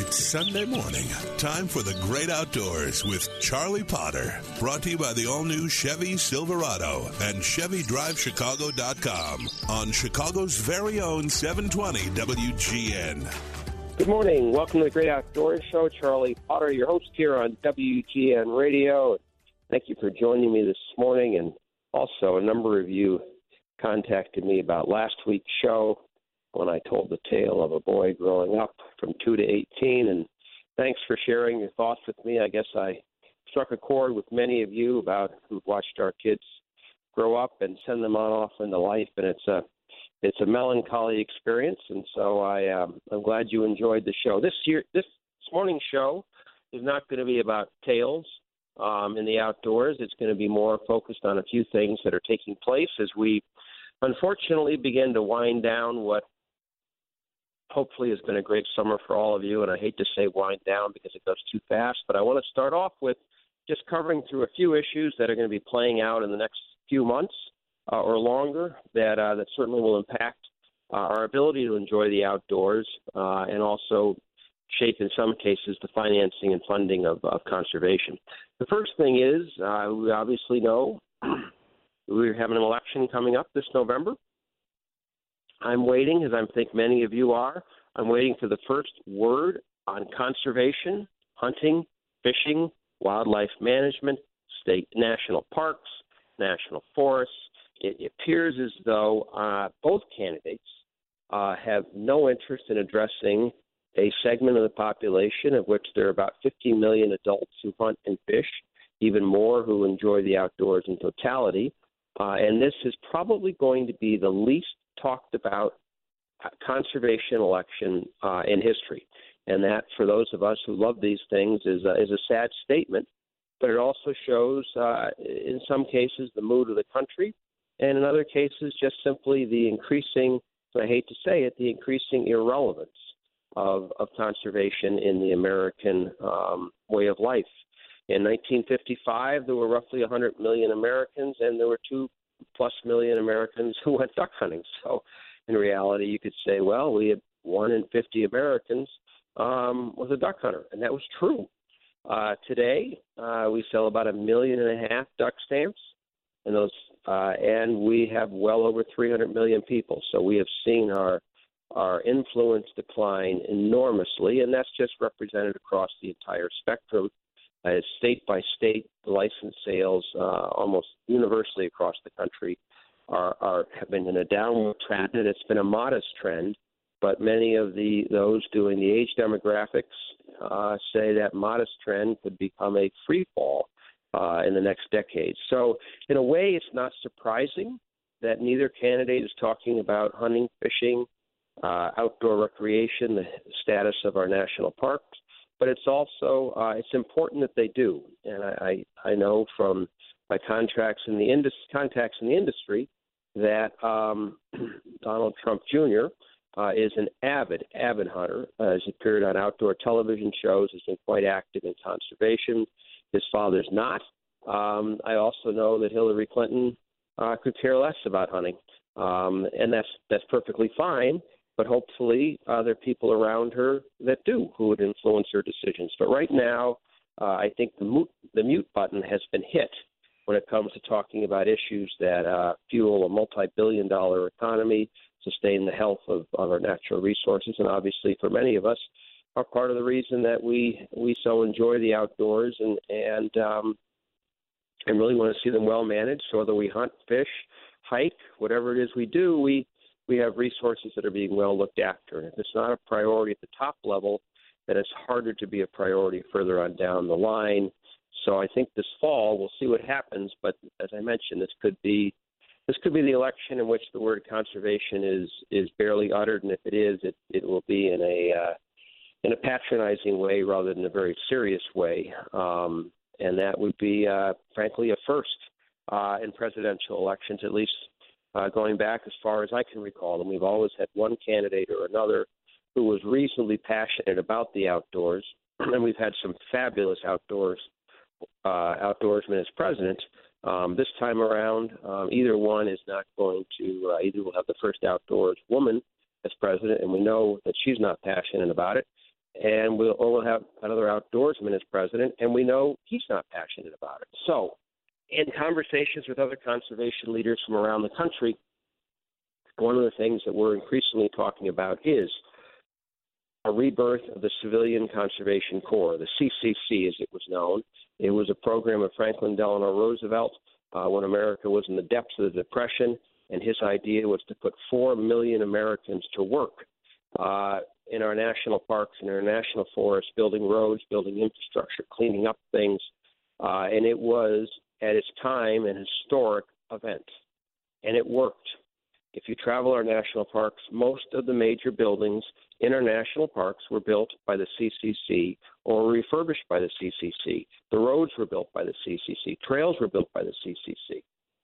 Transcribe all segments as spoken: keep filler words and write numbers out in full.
It's Sunday morning. Time for the great outdoors with Charlie Potter. Brought to you by the all-new Chevy Silverado and Chevy Drive Chicago dot com on Chicago's very own seven twenty W G N. Good morning. Welcome to the Great Outdoors Show. Charlie Potter, your host here on W G N Radio. Thank you for joining me this morning. And also, a number of you contacted me about last week's show when I told the tale of a boy growing up from two to eighteen. And thanks for sharing your thoughts with me. I guess I struck a chord with many of you about who've watched our kids grow up and send them on off into life. And it's a it's a melancholy experience. And so I um, I'm glad you enjoyed the show. This year, this morning's show is not going to be about tales um, in the outdoors. It's going to be more focused on a few things that are taking place as we unfortunately begin to wind down what hopefully has been a great summer for all of you. And I hate to say wind down because it goes too fast, but I want to start off with just covering through a few issues that are going to be playing out in the next few months uh, or longer that uh, that certainly will impact uh, our ability to enjoy the outdoors uh, and also shape, in some cases, the financing and funding of, of conservation. The first thing is uh, we obviously know we're having an election coming up this November. I'm waiting, as I think many of you are, I'm waiting for the first word on conservation, hunting, fishing, wildlife management, state national parks, national forests. It appears as though uh, both candidates uh, have no interest in addressing a segment of the population of which there are about fifty million adults who hunt and fish, even more who enjoy the outdoors in totality. Uh, and this is probably going to be the least talked about conservation election uh, in history. And that, for those of us who love these things, is, uh, is a sad statement. But it also shows, uh, in some cases, the mood of the country, and in other cases, just simply the increasing, I hate to say it, the increasing irrelevance of, of conservation in the American um, way of life. In nineteen fifty-five, there were roughly one hundred million Americans, and there were two plus million Americans who went duck hunting. So in reality, you could say, well, we had one in fifty Americans um, was a duck hunter, and that was true. Uh, today, uh, we sell about a million and a half duck stamps, and those, uh, and we have well over three hundred million people. So we have seen our our influence decline enormously, and that's just represented across the entire spectrum. As state by state, license sales uh, almost universally across the country are, are have been in a downward trend, and it's been a modest trend. But many of the those doing the age demographics uh, say that modest trend could become a free fall uh, in the next decade. So, in a way, it's not surprising that neither candidate is talking about hunting, fishing, uh, outdoor recreation, the status of our national parks. But it's also uh, it's important that they do, and I, I, I know from my contracts in the indus- contacts in the industry that um, Donald Trump Junior Uh, is an avid, avid hunter. Uh, has appeared on outdoor television shows, has been quite active in conservation. His father's not. Um, I also know that Hillary Clinton uh, could care less about hunting, um, and that's that's perfectly fine. But hopefully uh, there are people around her that do, who would influence her decisions. But right now, uh, I think the mute, the mute button has been hit when it comes to talking about issues that uh, fuel a multi-billion dollar economy, sustain the health of, of our natural resources, and obviously for many of us are part of the reason that we, we so enjoy the outdoors and, and, um, and really want to see them well managed. So whether we hunt, fish, hike, whatever it is we do, we we have resources that are being well looked after. And if it's not a priority at the top level, then it's harder to be a priority further on down the line. So I think this fall we'll see what happens. But as I mentioned, this could be this could be the election in which the word conservation is is barely uttered, and if it is, it it will be in a uh, in a patronizing way rather than a very serious way. Um, and that would be, uh, frankly, a first uh, in presidential elections, at least. Uh, going back as far as I can recall, and we've always had one candidate or another who was reasonably passionate about the outdoors, and we've had some fabulous outdoors uh, outdoorsmen as president. Um, this time around, um, either one is not going to uh, either will have the first outdoors woman as president, and we know that she's not passionate about it. and we'll, we'll have another outdoorsman as president, and we know he's not passionate about it. So in conversations with other conservation leaders from around the country, one of the things that we're increasingly talking about is a rebirth of the Civilian Conservation Corps, the C C C as it was known. It was a program of Franklin Delano Roosevelt uh, when America was in the depths of the Depression, and his idea was to put four million Americans to work uh, in our national parks and our national forests, building roads, building infrastructure, cleaning up things. Uh, and it was, at its time, an historic event. And it worked. If you travel our national parks, most of the major buildings in our national parks were built by the C C C or refurbished by the C C C. The roads were built by the C C C. Trails were built by the C C C.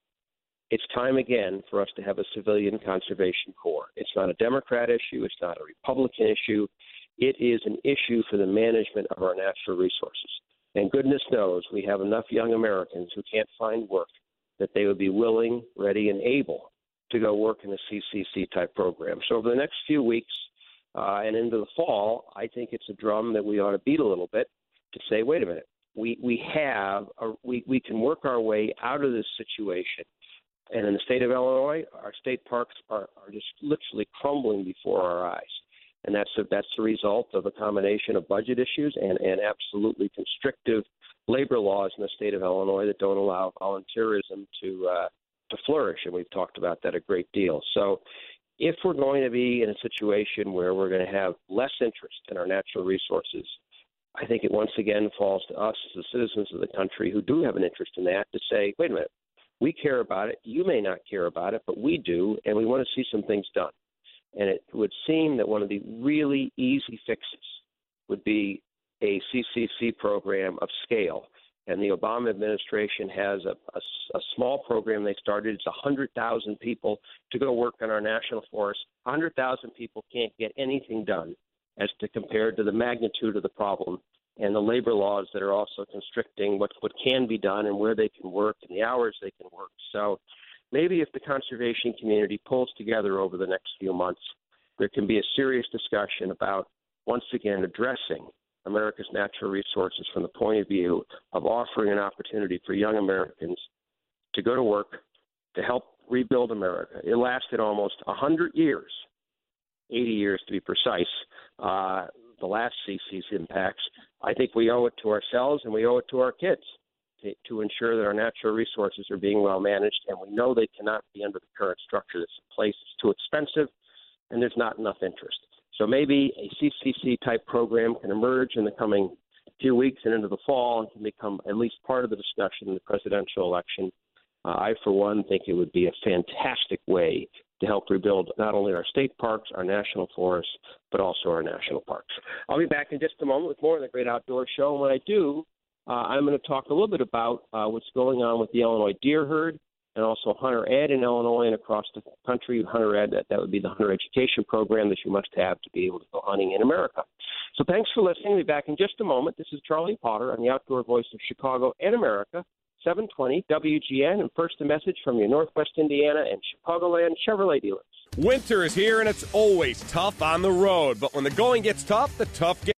It's time again for us to have a Civilian Conservation Corps. It's not a Democrat issue. It's not a Republican issue. It is an issue for the management of our natural resources. And goodness knows we have enough young Americans who can't find work that they would be willing, ready, and able to go work in a C C C-type program. So over the next few weeks uh, and into the fall, I think it's a drum that we ought to beat a little bit to say, wait a minute, we we have a, we we can work our way out of this situation. And in the state of Illinois, our state parks are, are just literally crumbling before our eyes. And that's a, that's the result of a combination of budget issues and, and absolutely constrictive labor laws in the state of Illinois that don't allow volunteerism to uh, to flourish. And we've talked about that a great deal. So if we're going to be in a situation where we're going to have less interest in our natural resources, I think it once again falls to us as the citizens of the country who do have an interest in that to say, wait a minute, we care about it. You may not care about it, but we do, and we want to see some things done. And it would seem that one of the really easy fixes would be a C C C program of scale. And the Obama administration has a, a, a small program they started. It's one hundred thousand people to go work on our national forests. one hundred thousand people can't get anything done as to compared to the magnitude of the problem and the labor laws that are also constricting what, what can be done and where they can work and the hours they can work. So maybe if the conservation community pulls together over the next few months, there can be a serious discussion about, once again, addressing America's natural resources from the point of view of offering an opportunity for young Americans to go to work, to help rebuild America. It lasted almost one hundred years, eighty years to be precise, uh, the last C C C impacts. I think we owe it to ourselves and we owe it to our kids to, to ensure that our natural resources are being well managed, and we know they cannot be under the current structure that's in place. It's too expensive, and there's not enough interest. So maybe a C C C-type program can emerge in the coming few weeks and into the fall and can become at least part of the discussion in the presidential election. Uh, I, for one, think it would be a fantastic way to help rebuild not only our state parks, our national forests, but also our national parks. I'll be back in just a moment with more of the Great Outdoors Show. And when I do, uh, I'm going to talk a little bit about uh, what's going on with the Illinois deer herd and also Hunter Ed in Illinois and across the country. Hunter Ed, that, that would be the hunter education program that you must have to be able to go hunting in America. So thanks for listening. I'll be back in just a moment. This is Charlie Potter on the Outdoor Voice of Chicago and America, seven twenty W G N, and first a message from your Northwest Indiana and Chicagoland Chevrolet dealers. Winter is here, and it's always tough on the road. But when the going gets tough, the tough get.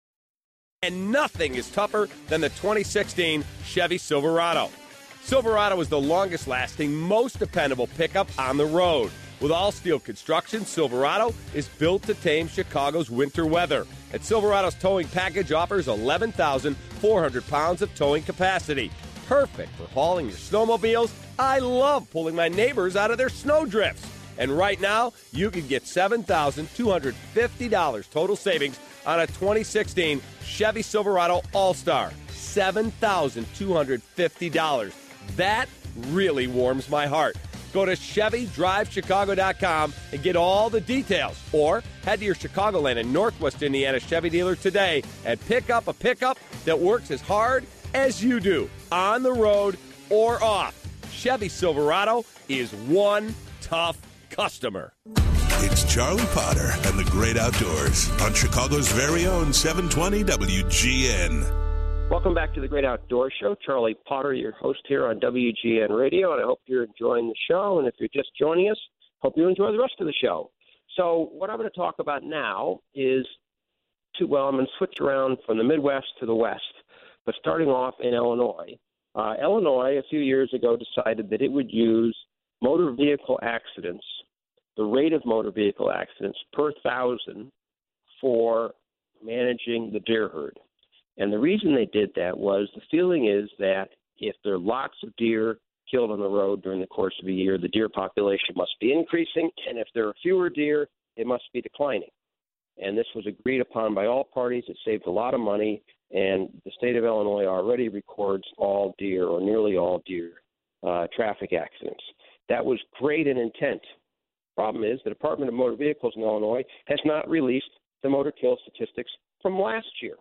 And nothing is tougher than the twenty sixteen Chevy Silverado. Silverado is the longest-lasting, most dependable pickup on the road. With all-steel construction, Silverado is built to tame Chicago's winter weather. And Silverado's towing package offers eleven thousand four hundred pounds of towing capacity. Perfect for hauling your snowmobiles. I love pulling my neighbors out of their snow drifts. And right now, you can get seven thousand two hundred fifty dollars total savings on a twenty sixteen Chevy Silverado All-Star. seven thousand two hundred fifty dollars. That really warms my heart. Go to Chevy Drive Chicago dot com and get all the details. Or head to your Chicagoland and Northwest Indiana Chevy dealer today and pick up a pickup that works as hard as you do, on the road or off. Chevy Silverado is one tough customer. It's Charlie Potter and the Great Outdoors on Chicago's very own seven twenty W G N. Welcome back to the Great Outdoors Show. Charlie Potter, your host here on W G N Radio, and I hope you're enjoying the show. And if you're just joining us, hope you enjoy the rest of the show. So what I'm going to talk about now is to, well, I'm going to switch around from the Midwest to the West, but starting off in Illinois. Uh, Illinois, a few years ago, decided that it would use motor vehicle accidents, the rate of motor vehicle accidents per thousand for managing the deer herd. And the reason they did that was the feeling is that if there are lots of deer killed on the road during the course of a year, the deer population must be increasing, and if there are fewer deer, it must be declining. And this was agreed upon by all parties. It saved a lot of money, and the state of Illinois already records all deer, or nearly all deer, uh, traffic accidents. That was great in intent. Problem is, the Department of Motor Vehicles in Illinois has not released the motor kill statistics from last year.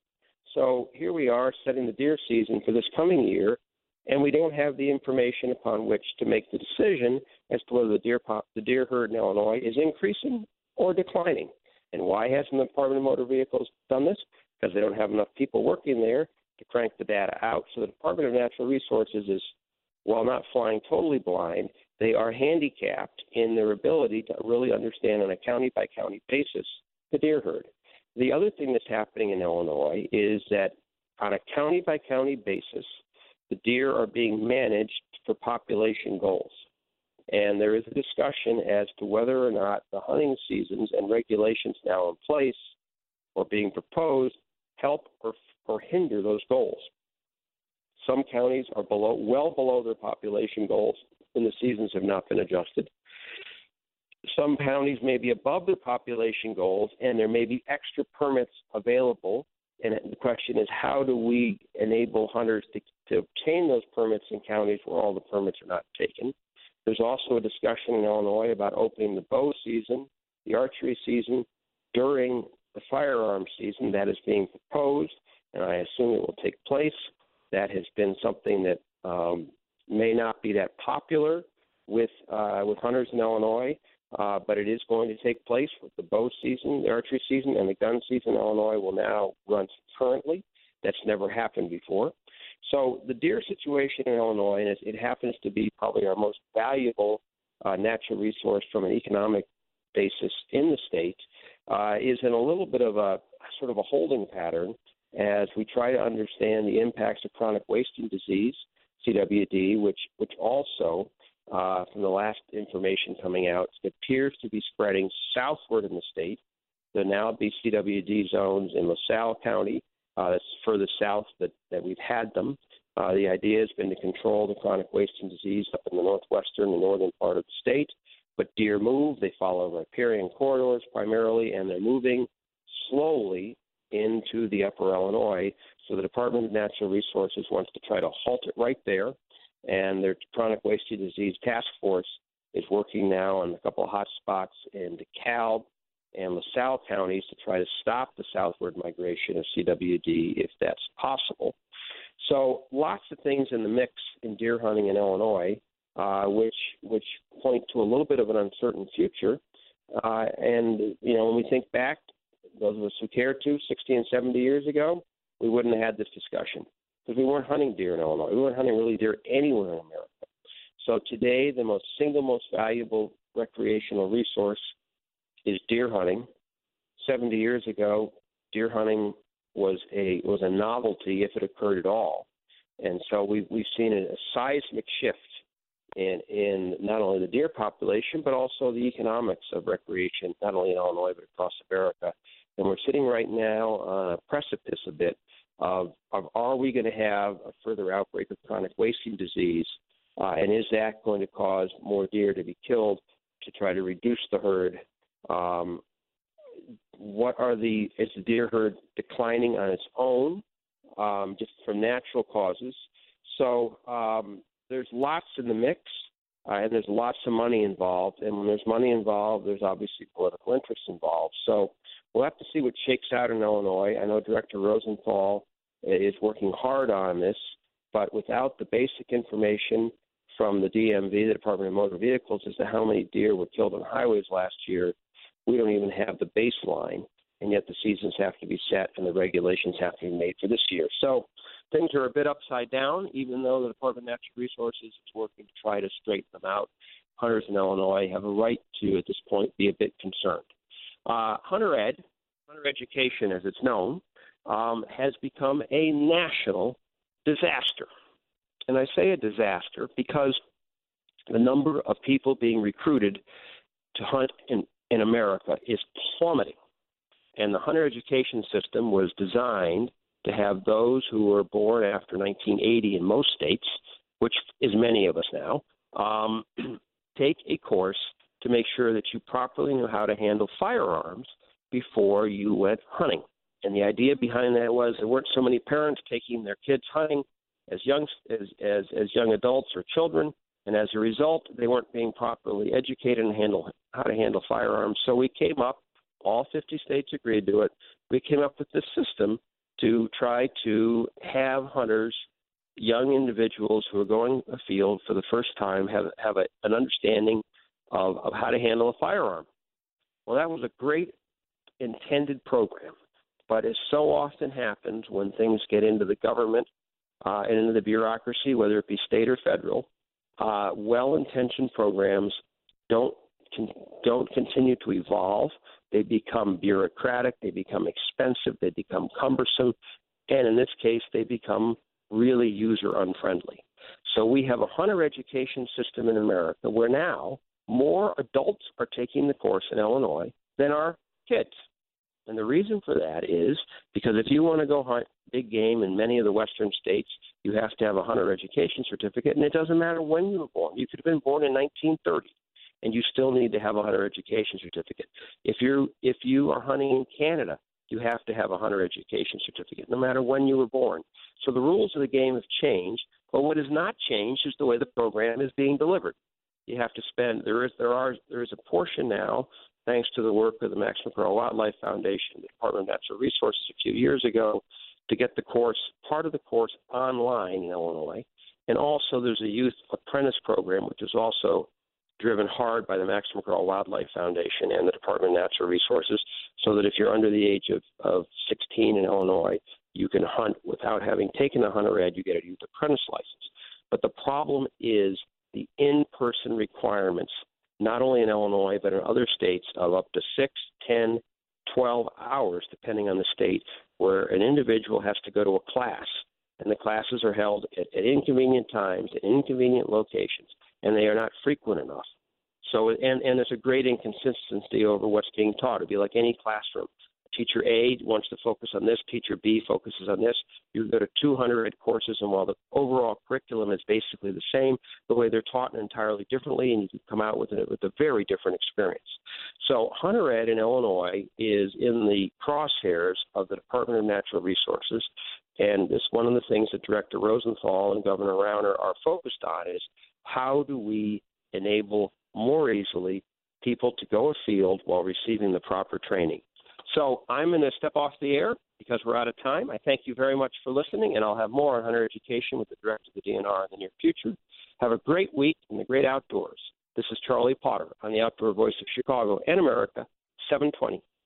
So here we are setting the deer season for this coming year, and we don't have the information upon which to make the decision as to whether the deer pop, the deer herd in Illinois is increasing or declining. And why hasn't the Department of Motor Vehicles done this? Because they don't have enough people working there to crank the data out. So the Department of Natural Resources is, while not flying totally blind, they are handicapped in their ability to really understand on a county-by-county basis the deer herd. The other thing that's happening in Illinois is that on a county-by-county basis, the deer are being managed for population goals. And there is a discussion as to whether or not the hunting seasons and regulations now in place or being proposed help or, or hinder those goals. Some counties are below, well below their population goals, and the seasons have not been adjusted. Some counties may be above their population goals, and there may be extra permits available. And the question is, how do we enable hunters to, to obtain those permits in counties where all the permits are not taken? There's also a discussion in Illinois about opening the bow season, the archery season, during the firearm season. That is being proposed, and I assume it will take place. That has been something that um, may not be that popular with uh, with hunters in Illinois, uh, but it is going to take place with the bow season, the archery season, and the gun season. Illinois will now run concurrently. That's never happened before. So the deer situation in Illinois, and it, it happens to be probably our most valuable uh, natural resource from an economic basis in the state, uh, is in a little bit of a sort of a holding pattern as we try to understand the impacts of chronic wasting disease, C W D, which which also, uh, from the last information coming out, appears to be spreading southward in the state. There now be C W D zones in LaSalle County. Uh, that's further south that, that we've had them. Uh, the idea has been to control the chronic wasting disease up in the northwestern and northern part of the state. But deer move. They follow riparian corridors primarily, and they're moving slowly into the upper Illinois. So the Department of Natural Resources wants to try to halt it right there. And their chronic wasting disease task force is working now on a couple of hot spots in DeKalb and LaSalle counties to try to stop the southward migration of C W D if that's possible. So lots of things in the mix in deer hunting in Illinois, uh, which which point to a little bit of an uncertain future. Uh, and, you know, when we think back, those of us who care to, sixty and seventy years ago, we wouldn't have had this discussion because we weren't hunting deer in Illinois. We weren't hunting really deer anywhere in America. So today, the most single most valuable recreational resource is deer hunting. seventy years ago, deer hunting was a was a novelty if it occurred at all. And so we've, we've seen a seismic shift in, in not only the deer population, but also the economics of recreation, not only in Illinois, but across America. And we're sitting right now on a precipice a bit of, of are we going to have a further outbreak of chronic wasting disease? Uh, and is that going to cause more deer to be killed to try to reduce the herd? Um, what are the, is the deer herd declining on its own, um, just from natural causes? So um, there's lots in the mix, uh, and there's lots of money involved. And when there's money involved, there's obviously political interest involved. So we'll have to see what shakes out in Illinois. I know Director Rosenthal is working hard on this, but without the basic information from the D M V, the Department of Motor Vehicles, as to how many deer were killed on highways last year, we don't even have the baseline, and yet the seasons have to be set and the regulations have to be made for this year. So things are a bit upside down, even though the Department of Natural Resources is working to try to straighten them out. Hunters in Illinois have a right to, at this point, be a bit concerned. Uh, Hunter Ed, hunter education, as it's known, um, has become a national disaster. And I say a disaster because the number of people being recruited to hunt in, in America is plummeting. And the hunter education system was designed to have those who were born after nineteen eighty in most states, which is many of us now, um, take a course to make sure that you properly know how to handle firearms before you went hunting. And the idea behind that was there weren't so many parents taking their kids hunting as young as, as, as young adults or children, and as a result, they weren't being properly educated and handle how to handle firearms. So we came up, all fifty states agreed to it, we came up with this system to try to have hunters, young individuals who are going afield for the first time, have, have a, an understanding of, of how to handle a firearm. Well, that was a great intended program. But as so often happens when things get into the government uh, and into the bureaucracy, whether it be state or federal, uh, well-intentioned programs don't con- don't continue to evolve. They become bureaucratic. They become expensive. They become cumbersome. And in this case, they become really user-unfriendly. So we have a hunter education system in America where now more adults are taking the course in Illinois than are kids. And the reason for that is because if you want to go hunt big game in many of the western states, you have to have a hunter education certificate, and it doesn't matter when you were born. You could have been born in nineteen thirty, and you still need to have a hunter education certificate. If you're if you are hunting in Canada, you have to have a hunter education certificate, no matter when you were born. So the rules of the game have changed, but what has not changed is the way the program is being delivered. You have to spend there is there are there is a portion now, thanks to the work of the Max McGraw Wildlife Foundation, the Department of Natural Resources a few years ago, to get the course, part of the course online in Illinois. And also there's a youth apprentice program, which is also driven hard by the Max McGraw Wildlife Foundation and the Department of Natural Resources, so that if you're under the age of, of sixteen in Illinois, you can hunt without having taken a hunter ed, you get a youth apprentice license. But the problem is the in-person requirements, not only in Illinois, but in other states, of up to six, ten, twelve hours, depending on the state, where an individual has to go to a class, and the classes are held at, at inconvenient times, at inconvenient locations, and they are not frequent enough. So, and, and there's a great inconsistency over what's being taught. It'd be like any classroom. Teacher A wants to focus on this, teacher B focuses on this. You go to two hundred courses, and while the overall curriculum is basically the same, the way they're taught entirely differently, and you can come out with a, with a very different experience. So hunter ed in Illinois is in the crosshairs of the Department of Natural Resources, and this one of the things that Director Rosenthal and Governor Rauner are focused on is how do we enable more easily people to go afield while receiving the proper training. So I'm going to step off the air because we're out of time. I thank you very much for listening, and I'll have more on hunter education with the director of the D N R in the near future. Have a great week in the great outdoors. This is Charlie Potter on the Outdoor Voice of Chicago and America, seven twenty